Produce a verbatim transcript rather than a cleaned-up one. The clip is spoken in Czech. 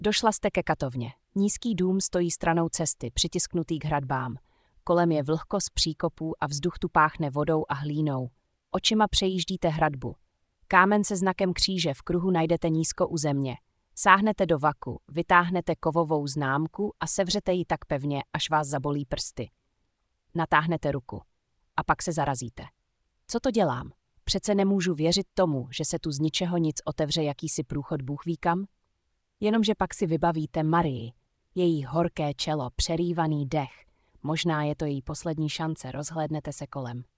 Došla jste ke katovně. Nízký dům stojí stranou cesty, přitisknutý k hradbám. Kolem je vlhko z příkopů a vzduch tu páchne vodou a hlínou. Očima přejíždíte hradbu. Kámen se znakem kříže v kruhu najdete nízko u země. Sáhnete do vaku, vytáhnete kovovou známku a sevřete ji tak pevně, až vás zabolí prsty. Natáhnete ruku. A pak se zarazíte. Co to dělám? Přece nemůžu věřit tomu, že se tu z ničeho nic otevře jakýsi průchod Bůh ví kam? Jenomže pak si vybavíte Marii, její horké čelo, přerývaný dech. Možná je to její poslední šance, rozhlédnete se kolem.